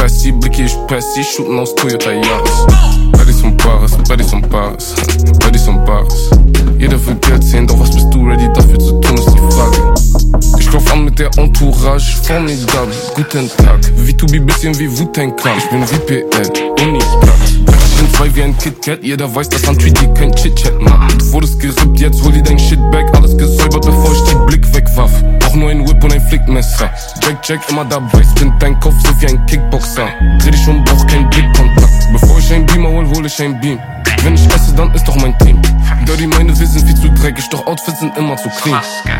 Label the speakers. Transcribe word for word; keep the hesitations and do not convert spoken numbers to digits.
Speaker 1: Pressi, Blicke, ich Pressi, shooten aus Toyota Yaris. Baddies und Bares, Baddies und Bares, Baddies und Bares. Jeder will Geld sehen, doch was bist du ready dafür zu tun, ist die Frage. Ich lauf an mit der Entourage, formidable, guten Tag. V zwei B bisschen wie Wu-Tang Clan, ich bin V P L, Unikat. Ich bin zwei wie ein KitKat, jeder weiß, dass an Treaty kein Chit-Chat macht. Du wurdest gerippt, jetzt hol dir dein Shit back, alles gesäubert, bevor ich die Blick wegwarf. Auch nur ein Whip und ein Flickmesser. Jack, Jack, immer dabei, spinnt dein Kopf so wie ein Kickboxer. Dreh dich um, brauch kein Blickkontakt. Bevor ich ein Beamer hol, hol ich ein Beam. Wenn ich esse, dann ist doch mein Team. Dirty, meine wir sind viel zu dreckig, doch Outfits sind immer zu clean.